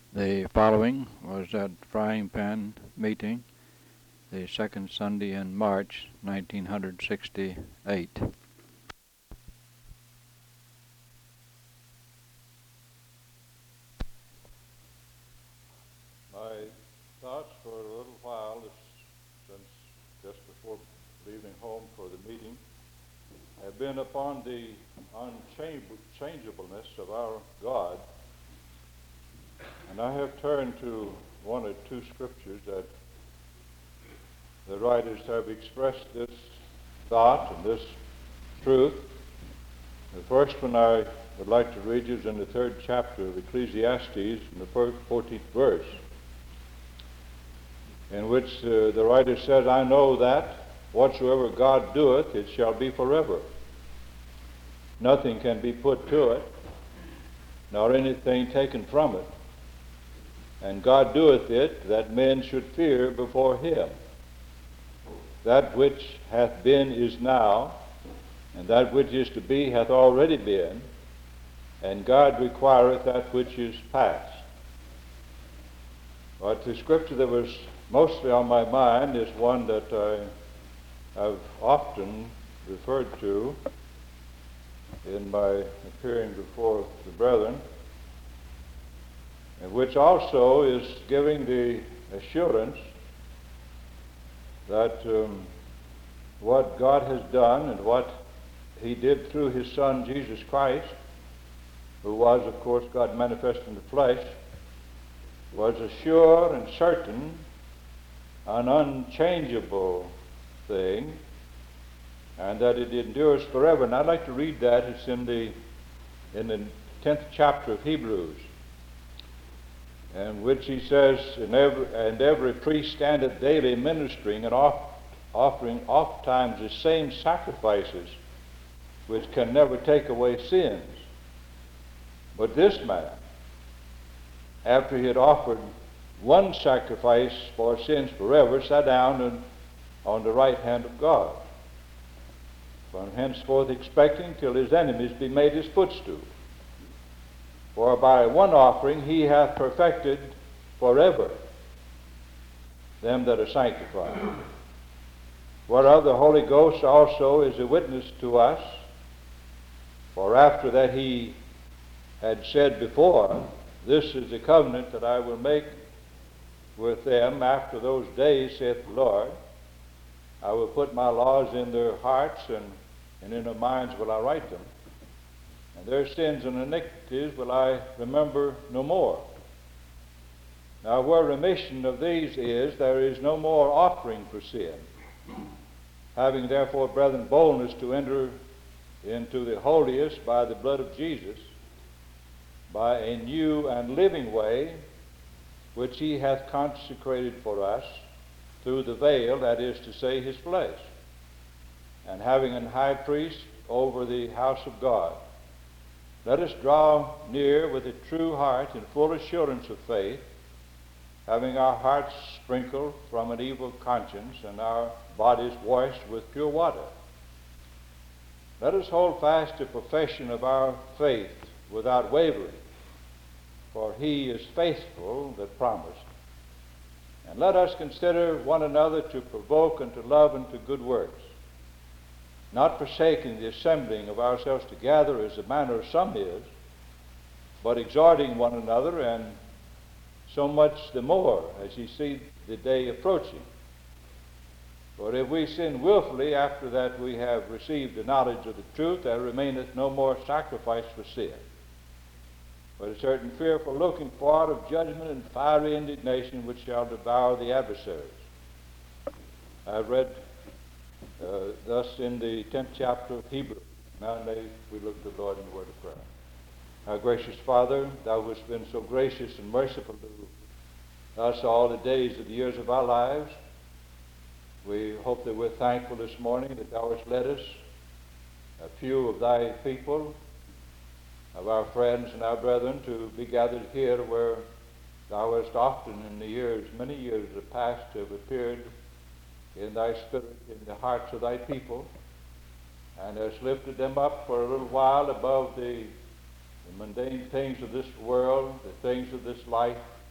The following was at Frying Pan meeting, the second Sunday in March, 1968. My thoughts for a little while, since just before leaving home for the meeting, have been upon the unchangeableness of our God. And I have turned to one or two scriptures that the writers have expressed this thought and this truth. The first one I would like to read is in the 3rd chapter of Ecclesiastes, in the 14th verse, in which the writer says, "I know that whatsoever God doeth, it shall be forever. Nothing can be put to it, nor anything taken from it. And God doeth it, that men should fear before him. That which hath been is now, and that which is to be hath already been, and God requireth that which is past." But the scripture that was mostly on my mind is one that I have often referred to in my appearing before the brethren, and which also is giving the assurance that what God has done and what he did through his Son Jesus Christ, who was, of course, God manifest in the flesh, was a sure and certain, an unchangeable thing, and that it endures forever. And I'd like to read that. It's in the 10th chapter of Hebrews, in which he says, "And every priest standeth daily ministering and offering ofttimes the same sacrifices, which can never take away sins. But this man, after he had offered one sacrifice for sins forever, sat down on the right hand of God, from henceforth expecting till his enemies be made his footstool. For by one offering he hath perfected forever them that are sanctified. Whereof the Holy Ghost also is a witness to us. For after that he had said before, This is the covenant that I will make with them after those days, saith the Lord. I will put my laws in their hearts, and in their minds will I write them. And their sins and iniquities will I remember no more. Now where remission of these is, there is no more offering for sin. Having therefore, brethren, boldness to enter into the holiest by the blood of Jesus, by a new and living way, which he hath consecrated for us through the veil, that is to say, his flesh, and having an high priest over the house of God. Let us draw near with a true heart and full assurance of faith, having our hearts sprinkled from an evil conscience and our bodies washed with pure water. Let us hold fast the profession of our faith without wavering, for he is faithful that promised. And let us consider one another to provoke unto love and to good works, not forsaking the assembling of ourselves together as the manner of some is, but exhorting one another, and so much the more as ye see the day approaching. For if we sin willfully after that we have received the knowledge of the truth, there remaineth no more sacrifice for sin, but a certain fearful looking forward of judgment and fiery indignation which shall devour the adversaries." I've read thus in the 10th chapter of Hebrews. Now may we look to the Lord in the word of prayer. Our gracious Father, thou hast been so gracious and merciful to us all the days of the years of our lives. We hope that we're thankful this morning that thou hast led us, a few of thy people, of our friends and our brethren, to be gathered here where thou hast often in the years, many years of the past, have appeared in thy spirit in the hearts of thy people, and hast lifted them up for a little while above the mundane things of this world, the things of this life,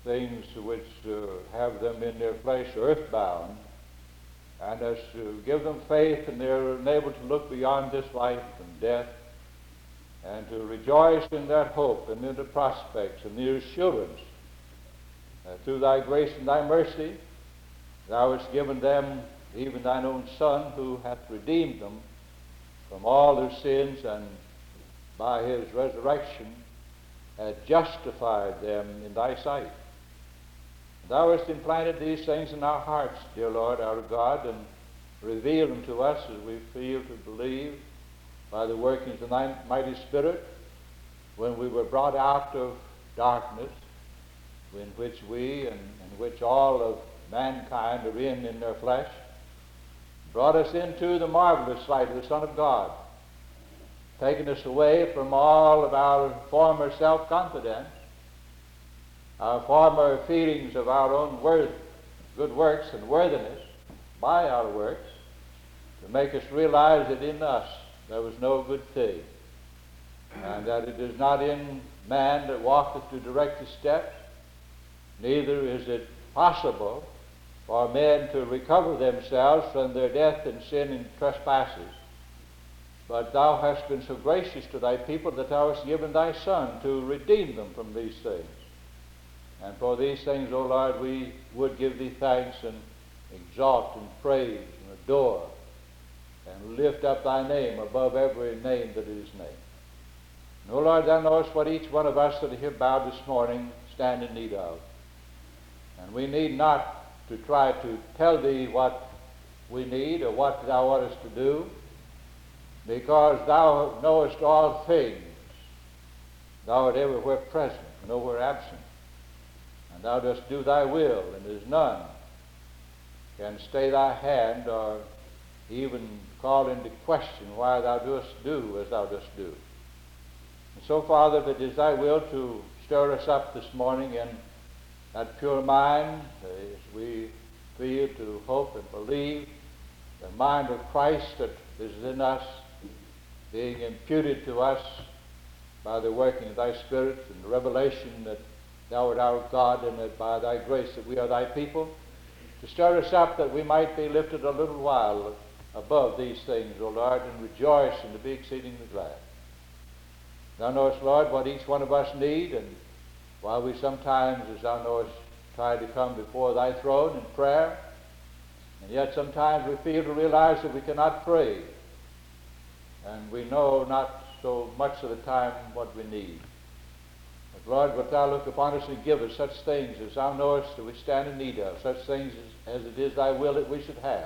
things which have them in their flesh earthbound, and as to give them faith, and they're enabled to look beyond this life and death, and to rejoice in that hope and in the prospects and the assurance that through thy grace and thy mercy thou hast given them even thine own Son, who hath redeemed them from all their sins, and by his resurrection hath justified them in thy sight. Thou hast implanted these things in our hearts, dear Lord, our God, and revealed them to us as we feel to believe by the workings of thy mighty Spirit, when we were brought out of darkness, in which we and in which all of mankind are in their flesh, brought us into the marvelous light of the Son of God, taking us away from all of our former self-confidence, our former feelings of our own good works and worthiness by our works, to make us realize that in us there was no good thing, and that it is not in man that walketh to direct his steps, neither is it possible for men to recover themselves from their death and sin and trespasses. But thou hast been so gracious to thy people that thou hast given thy Son to redeem them from these things. And for these things, O Lord, we would give thee thanks and exalt and praise and adore and lift up thy name above every name that is named. And, O Lord, thou knowest what each one of us that are here bowed this morning stand in need of. And we need not to try to tell thee what we need or what thou oughtest to do, because thou knowest all things. Thou art everywhere present, nowhere absent. And thou dost do thy will, and there's none can stay thy hand or even call into question why thou dost do as thou dost do. And so, Father, if it is thy will to stir us up this morning in that pure mind, as we feel to hope and believe, the mind of Christ that is in us, being imputed to us by the working of thy Spirit and the revelation that thou art our God, and that by thy grace that we are thy people, to stir us up that we might be lifted a little while above these things, O Lord, and rejoice and to be exceedingly glad. Thou knowest, Lord, what each one of us need, and while we sometimes, as thou knowest, try to come before thy throne in prayer, and yet sometimes we feel to realize that we cannot pray, and we know not so much of the time what we need. But Lord, wilt thou look upon us and give us such things as thou knowest that we stand in need of, such things as it is thy will that we should have.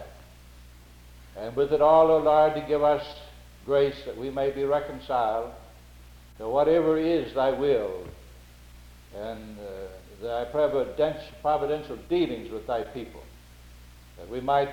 And with it all, O Lord, to give us grace that we may be reconciled to whatever is thy will, and thy providential dealings with thy people, that we might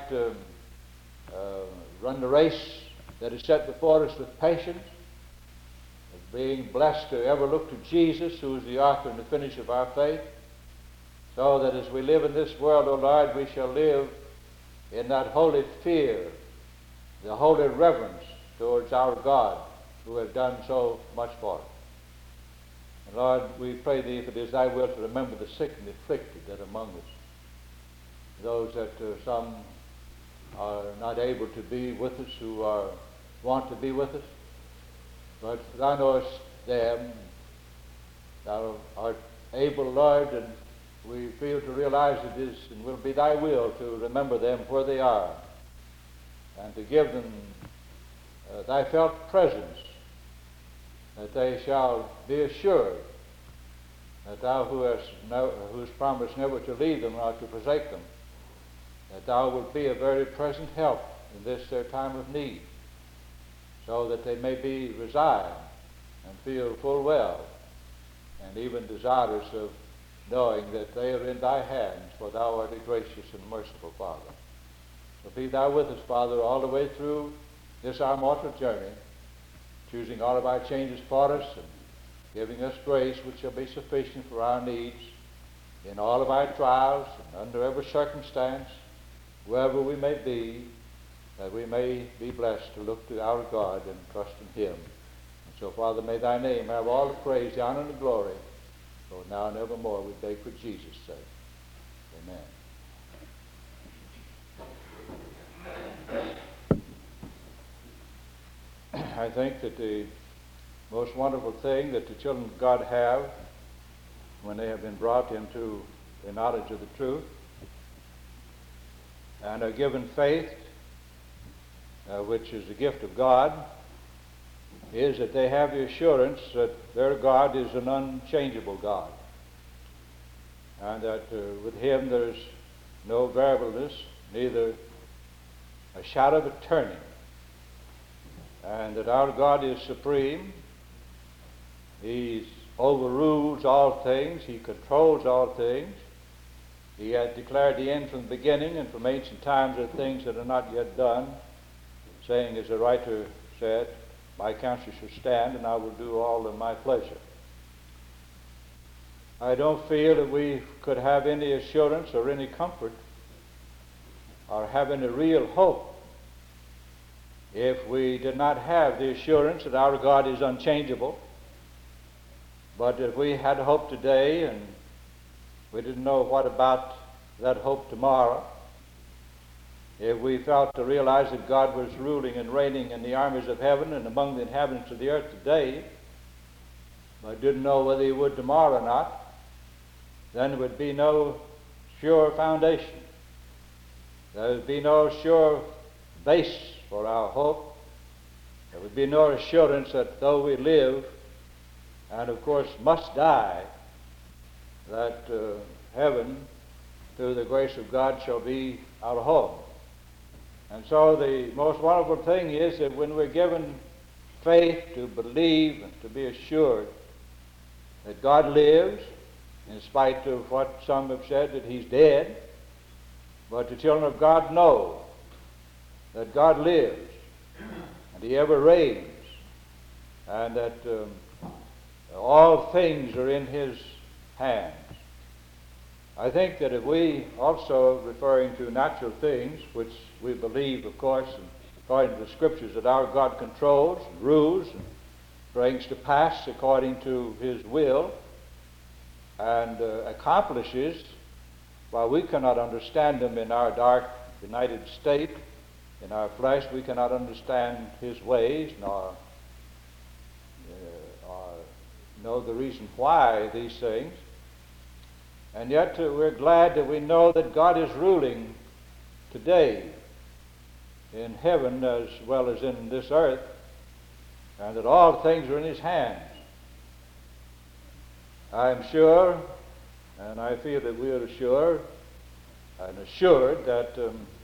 run the race that is set before us with patience, being blessed to ever look to Jesus, who is the author and the finisher of our faith, so that as we live in this world, O Lord, we shall live in that holy fear, the holy reverence towards our God, who has done so much for us. And Lord, we pray thee, if it is thy will, to remember the sick and the afflicted that are among us, those that some are not able to be with us, who want to be with us, but thou knowest them. Thou art able, Lord, and we feel to realize it is and will be thy will to remember them where they are, and to give them thy felt presence, that they shall be assured that thou who hast promised never to leave them nor to forsake them, that thou wilt be a very present help in this their time of need, so that they may be resigned and feel full well, and even desirous of knowing that they are in thy hands, for thou art a gracious and merciful Father. So be thou with us, Father, all the way through this our mortal journey, choosing all of our changes for us and giving us grace which shall be sufficient for our needs in all of our trials and under every circumstance, wherever we may be, that we may be blessed to look to our God and trust in him. And so, Father, may thy name have all the praise, the honor, and the glory, So now and evermore we beg for Jesus' sake. Amen. I think that the most wonderful thing that the children of God have when they have been brought into the knowledge of the truth and are given faith, which is the gift of God, is that they have the assurance that their God is an unchangeable God, and that with Him there's no variableness, neither a shadow of a turning, and that our God is supreme. He overrules all things. He controls all things. He had declared the end from the beginning, and from ancient times are things that are not yet done, saying, as the writer said, my counsel shall stand, and I will do all in my pleasure. I don't feel that we could have any assurance or any comfort or have any real hope if we did not have the assurance that our God is unchangeable. But if we had hope today and we didn't know what about that hope tomorrow, if we felt to realize that God was ruling and reigning in the armies of heaven and among the inhabitants of the earth today, but didn't know whether He would tomorrow or not, then there would be no sure foundation. There would be no sure base for our hope. There would be no assurance that though we live, and of course must die, that heaven, through the grace of God, shall be our home. And so the most wonderful thing is that when we're given faith to believe and to be assured that God lives, in spite of what some have said that He's dead, but the children of God know that God lives and He ever reigns, and that all things are in His hands. I think that if we also, referring to natural things, which we believe, of course, and according to the Scriptures, that our God controls, and rules, and brings to pass according to His will, and accomplishes, while we cannot understand them in our dark, benighted state, in our flesh, we cannot understand His ways, nor know the reason why these things. And yet we're glad that we know that God is ruling today in heaven as well as in this earth, and that all things are in His hands. I am sure, and I feel that we are sure and assured that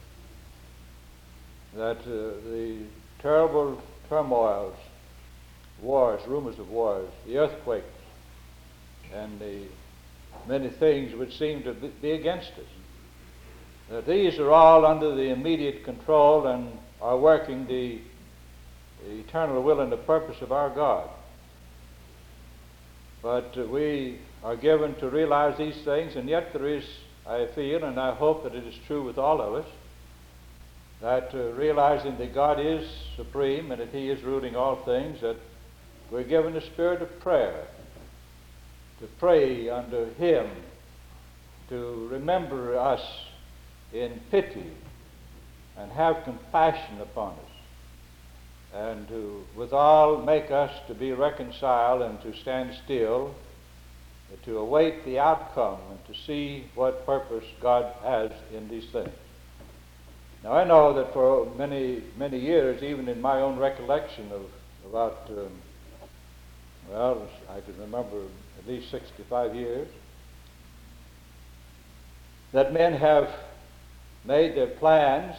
the terrible turmoils, wars, rumors of wars, the earthquakes, and the many things which seem to be against us, that these are all under the immediate control and are working the eternal will and the purpose of our God. But we are given to realize these things, and yet there is, I feel, and I hope that it is true with all of us, that realizing that God is supreme and that He is ruling all things, that we're given the spirit of prayer, to pray unto Him, to remember us in pity and have compassion upon us, and to withal make us to be reconciled and to stand still, to await the outcome and to see what purpose God has in these things. Now I know that for many, many years, even in my own recollection of about, I can remember at least 65 years, that men have made their plans,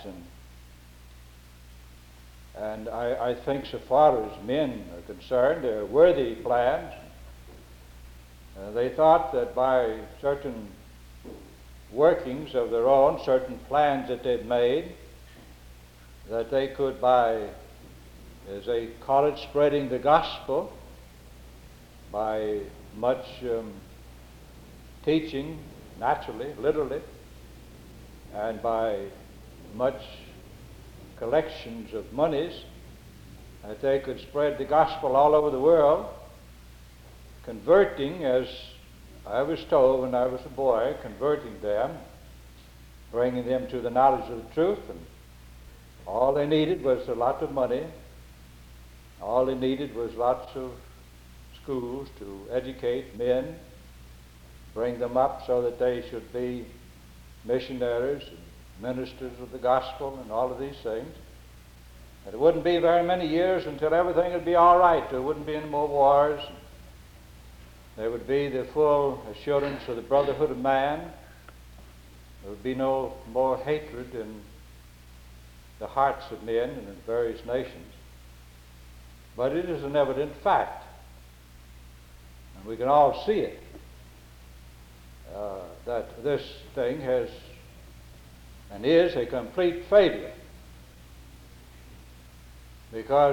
and I think so far as men are concerned, they're worthy plans. They thought that by certain workings of their own, certain plans that they'd made, that they could, by, as they call it, spreading the gospel, by much teaching, naturally, literally, and by much collections of monies, that they could spread the gospel all over the world, converting, as I was told when I was a boy, converting them, bringing them to the knowledge of the truth, and all they needed was a lot of money. All they needed was lots of schools to educate men, bring them up so that they should be missionaries and ministers of the gospel and all of these things. And it wouldn't be very many years until everything would be all right. There wouldn't be any more wars. There would be the full assurance of the brotherhood of man. There would be no more hatred in the hearts of men and in various nations. But it is an evident fact, and we can all see it, that this thing has and is a complete failure. Because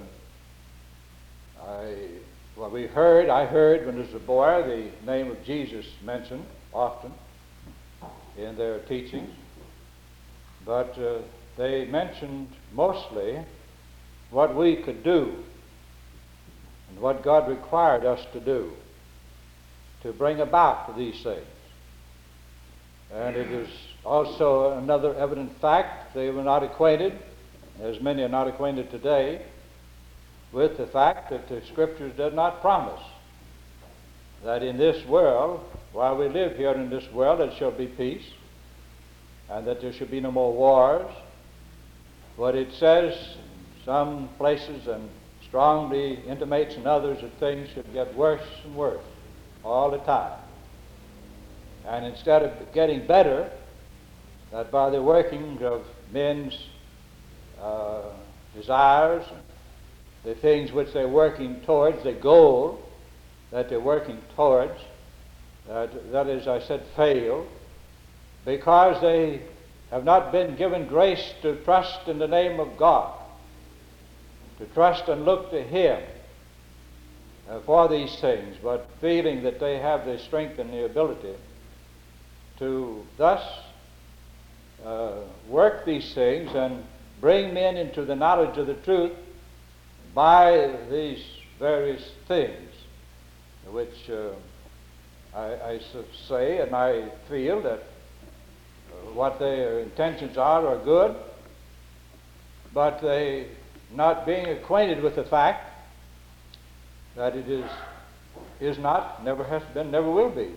I heard when I was a boy the name of Jesus mentioned often in their teachings, but they mentioned mostly what we could do and what God required us to do to bring about these things. And it is also another evident fact they were not acquainted, as many are not acquainted today, with the fact that the Scriptures did not promise that in this world, while we live here in this world, there shall be peace, and that there shall be no more wars. But it says some places and strongly intimates in others that things should get worse and worse all the time. And instead of getting better, that by the working of men's desires, the things which they're working towards, the goal that they're working towards, that is, I said, fail, because they have not been given grace to trust in the name of God, to trust and look to Him for these things, but feeling that they have the strength and the ability to thus work these things and bring men into the knowledge of the truth by these various things, which I say and I feel that what their intentions are good, but they not being acquainted with the fact that it is not, never has been, never will be,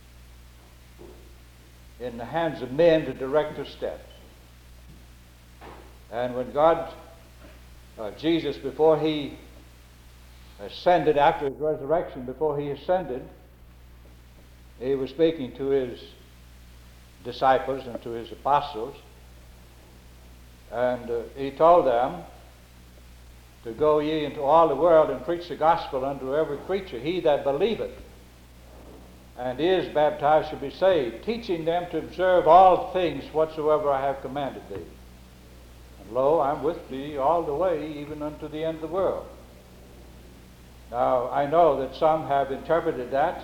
in the hands of men to direct their steps. And when God, Jesus, before He ascended, after His resurrection, before He ascended, He was speaking to His disciples and to His apostles, and He told them to go ye into all the world and preach the gospel unto every creature. He that believeth and is baptized shall be saved, teaching them to observe all things whatsoever I have commanded thee. And lo, I'm with thee all the way, even unto the end of the world. Now, I know that some have interpreted that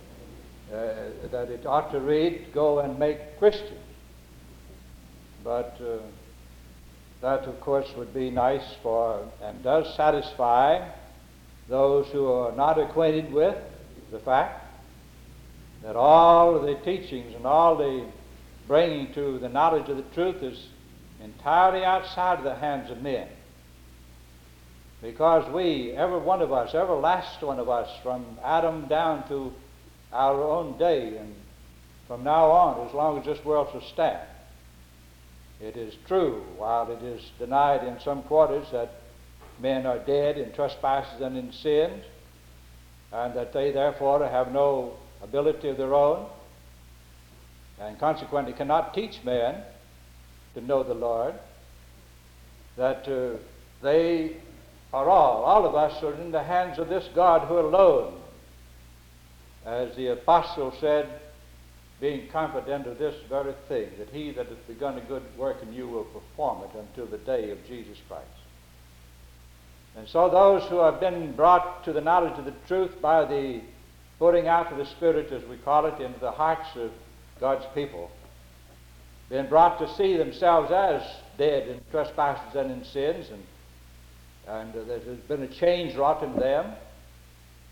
it ought to read, go and make Christians. But that, of course, would be nice for, and does satisfy, those who are not acquainted with the fact that all the teachings and all the bringing to the knowledge of the truth is entirely outside of the hands of men. Because we, every one of us, every last one of us, from Adam down to our own day, and from now on, as long as this world shall stand, it is true, while it is denied in some quarters that men are dead in trespasses and in sins, and that they therefore have no ability of their own, and consequently cannot teach men to know the Lord, that they are all of us are in the hands of this God who alone, as the apostle said, being confident of this very thing, that He that hath begun a good work in you will perform it until the day of Jesus Christ. And so those who have been brought to the knowledge of the truth by the putting out of the Spirit, as we call it, into the hearts of God's people, been brought to see themselves as dead in trespasses and in sins, and there has been a change wrought in them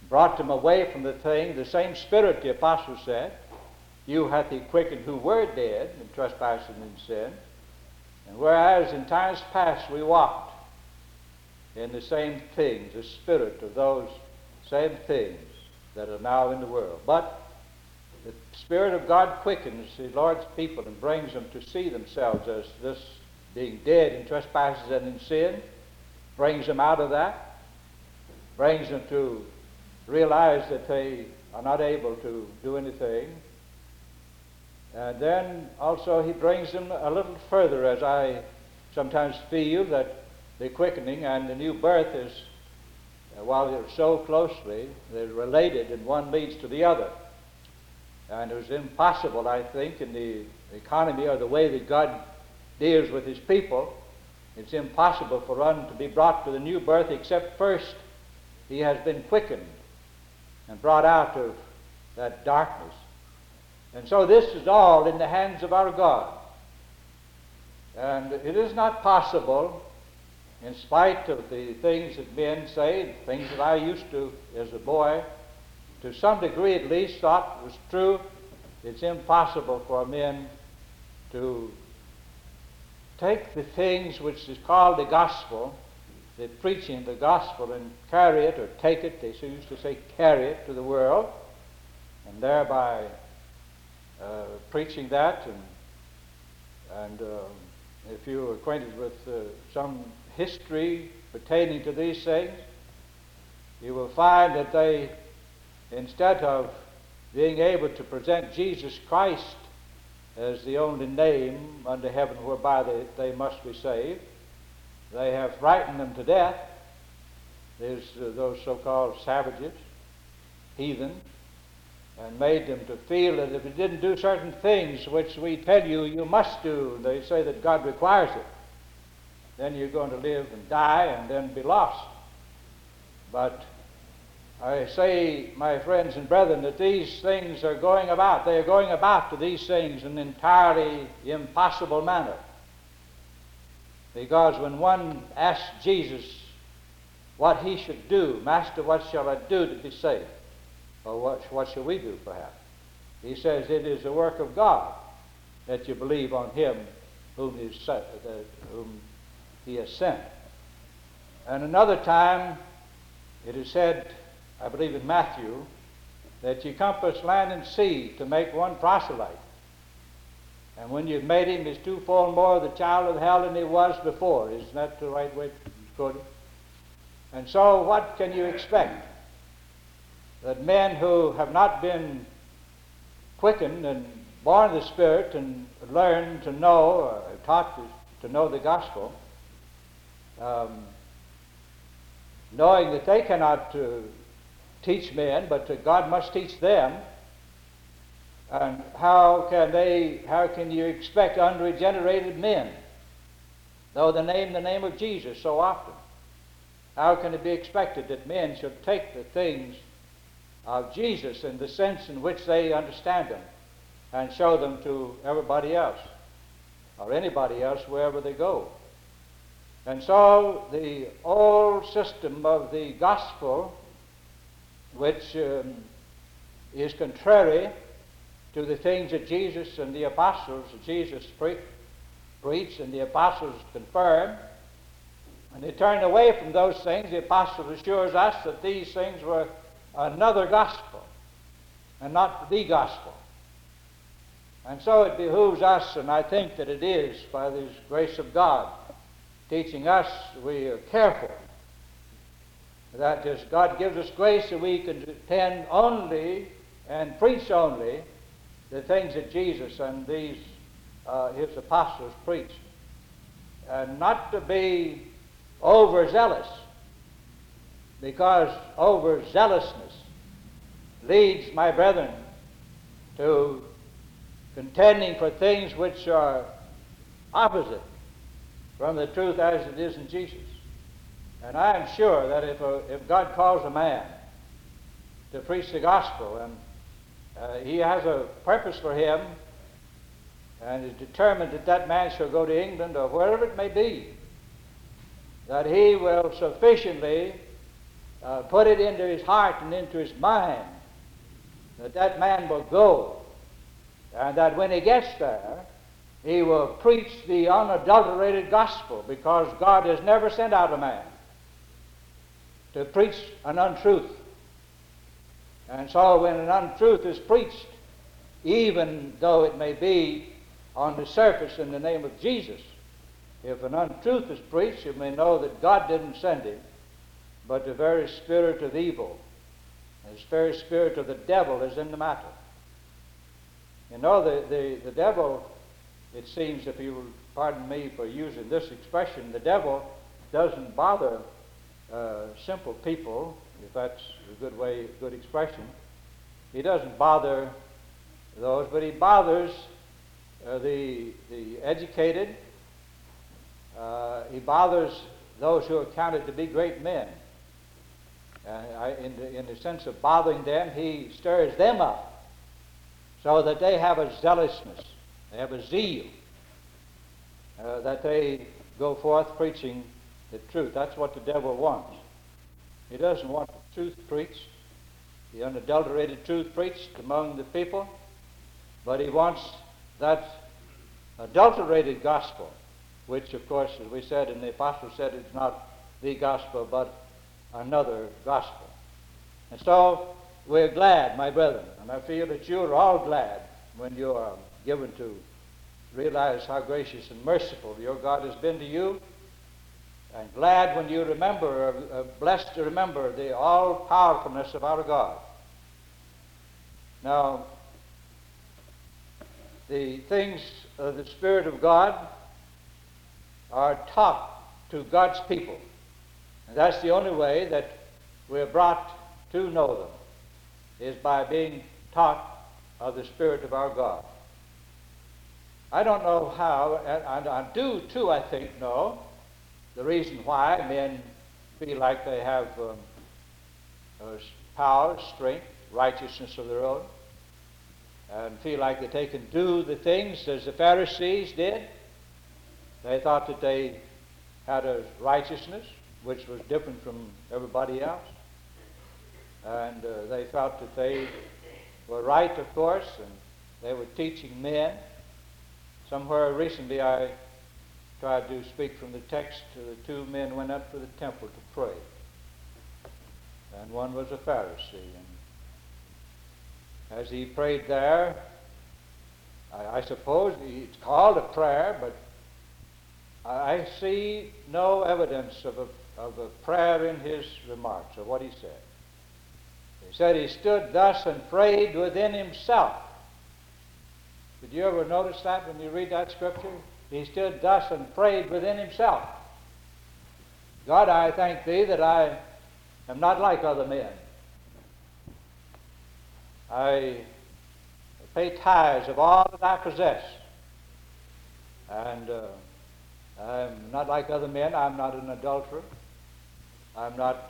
brought them away from the thing. The same Spirit, the apostle said, you hath he quickened who were dead in trespass and in sin. And whereas in times past we walked in the same things, the spirit of those same things that are now in the world. But the Spirit of God quickens the Lord's people and brings them to see themselves as this being dead in trespasses and in sin, brings them out of that, brings them to realize that they are not able to do anything. And then also he brings them a little further, as I sometimes feel that the quickening and the new birth is, while they're so closely, they're related and one leads to the other. And it was impossible, I think, in the economy or the way that God deals with his people, it's impossible for one to be brought to the new birth except first he has been quickened and brought out of that darkness. And so this is all in the hands of our God. And it is not possible, in spite of the things that men say, things that I used to, as a boy, to some degree at least, thought was true, it's impossible for men to take the things which is called the gospel, the preaching the gospel, and carry it, or take it, they used to say carry it to the world, and thereby preaching that. And if you're acquainted with some history pertaining to these things, you will find that they, instead of being able to present Jesus Christ as the only name under heaven whereby they must be saved, they have frightened them to death. There's those so-called savages, heathen, and made them to feel that if you didn't do certain things which we tell you you must do, they say that God requires it, then you're going to live and die and then be lost. But I say, my friends and brethren, that these things are going about. They are going about to these things in an entirely impossible manner. Because when one asks Jesus what he should do, Master, what shall I do to be saved? Or what shall we do, perhaps? He says, it is the work of God that you believe on him whom he has sent. And another time, it is said, I believe in Matthew, that you compass land and sea to make one proselyte. And when you've made him, he's twofold more the child of hell than he was before. Isn't that the right way to put it? And so what can you expect? That men who have not been quickened and born of the Spirit and learned to know, or taught to know the gospel, knowing that they cannot teach men, but that God must teach them, and how can you expect unregenerated men, though they name the name of Jesus so often? How can it be expected that men should take the things of Jesus in the sense in which they understand them and show them to everybody else or anybody else wherever they go? And so the old system of the gospel, which is contrary to the things that Jesus and the apostles, Jesus preached and the apostles confirmed, and they turned away from those things. The apostle assures us that these things were another gospel and not the gospel. And so it behooves us, and I think that it is, by the grace of God, teaching us, we are careful that as God gives us grace that we can attend only and preach only the things that Jesus and these his apostles preached, and not to be overzealous, because overzealousness leads, my brethren, to contending for things which are opposite from the truth as it is in Jesus. And I am sure that if God calls a man to preach the gospel, and he has a purpose for him, and is determined that that man shall go to England or wherever it may be, that he will sufficiently put it into his heart and into his mind that that man will go, and that when he gets there, he will preach the unadulterated gospel, because God has never sent out a man to preach an untruth. And so when an untruth is preached, even though it may be on the surface in the name of Jesus, if an untruth is preached, you may know that God didn't send him, but the very spirit of evil, the very spirit of the devil is in the matter. You know, the devil, it seems, if you will pardon me for using this expression, the devil doesn't bother simple people, if that's a good expression. He doesn't bother those, but he bothers the educated. He bothers those who are counted to be great men. In the sense of bothering them, he stirs them up so that they have a zealousness, they have a zeal, that they go forth preaching the truth. That's what the devil wants. He doesn't want the truth preached, the unadulterated truth preached among the people, but he wants that adulterated gospel, which, of course, as we said, and the apostle said, it's not the gospel, but another gospel. And so we're glad, my brethren, and I feel that you're all glad when you are given to realize how gracious and merciful your God has been to you, and glad when you remember, blessed to remember the all-powerfulness of our God. Now, the things of the Spirit of God are taught to God's people. And that's the only way that we're brought to know them, is by being taught of the Spirit of our God. I don't know how, and I do too, I think, know the reason why men feel like they have power, strength, righteousness of their own, and feel like that they can do the things as the Pharisees did. They thought that they had a righteousness which was different from everybody else, and they felt that they were right, of course, and they were teaching men. Somewhere recently I tried to speak from the text. The two men went up to the temple to pray, and one was a Pharisee. And as he prayed there, I suppose it's called a prayer, but I see no evidence of a prayer in his remarks, of what he said. He said he stood thus and prayed within himself. Did you ever notice that when you read that scripture? He stood thus and prayed within himself. God, I thank thee that I am not like other men. I pay tithes of all that I possess. And I'm not like other men. I'm not an adulterer. I'm not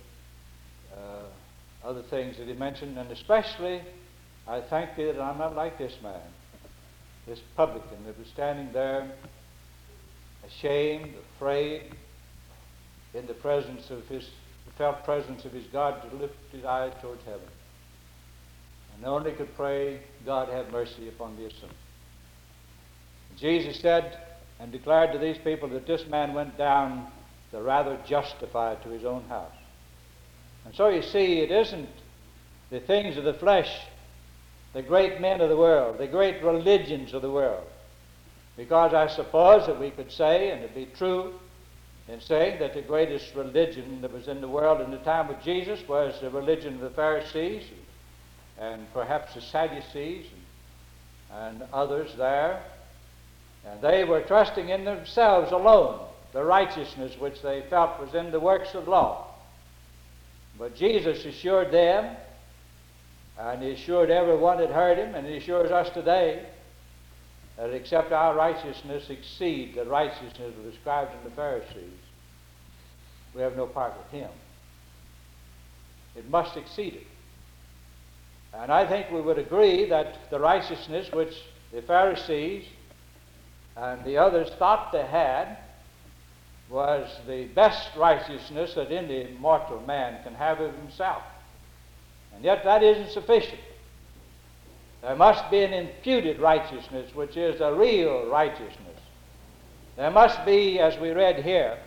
other things that he mentioned. And especially, I thank thee that I'm not like this man, this publican that was standing there, ashamed, afraid, in the presence of his, felt presence of his God, to lift his eyes towards heaven, and only could pray, God have mercy upon the sinner. Jesus said and declared to these people that this man went down the rather justified to his own house. And so you see, it isn't the things of the flesh, the great men of the world, the great religions of the world. Because I suppose that we could say, and it'd be true in saying, that the greatest religion that was in the world in the time of Jesus was the religion of the Pharisees and perhaps the Sadducees and others there. And they were trusting in themselves alone, the righteousness which they felt was in the works of law. But Jesus assured them, and he assured everyone that heard him, and he assures us today, that except our righteousness exceed the righteousness of the scribes and the Pharisees, we have no part with him. It must exceed it. And I think we would agree that the righteousness which the Pharisees and the others thought they had was the best righteousness that any mortal man can have of himself. And yet that isn't sufficient. There must be an imputed righteousness, which is a real righteousness. There must be, as we read here,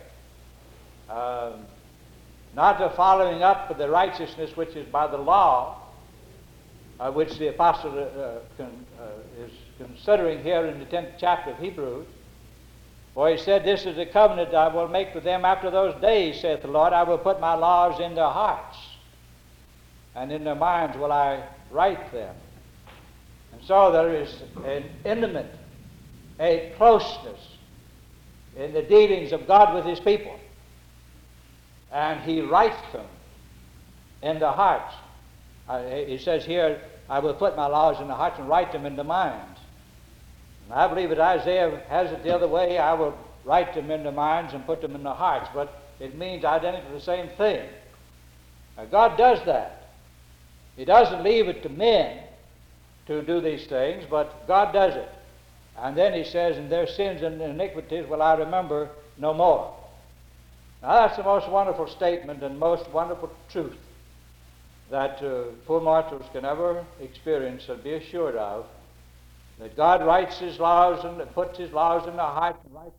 not a following up of the righteousness which is by the law, which the apostle is considering here in the 10th chapter of Hebrews. For he said, "This is the covenant I will make with them after those days, saith the Lord. I will put my laws in their hearts, and in their minds will I write them." And so there is an intimate, a closeness in the dealings of God with his people. And he writes them in their hearts. He says here, "I will put my laws in the hearts and write them in the minds." And I believe that Isaiah has it the other way. "I will write them in the minds and put them in the hearts." But it means identically the same thing. Now, God does that. He doesn't leave it to men to do these things, but God does it. And then he says, "And their sins and iniquities will I remember no more." Now that's the most wonderful statement and most wonderful truth that poor mortals can ever experience and be assured of, that God writes his laws and puts his laws in their heart and writes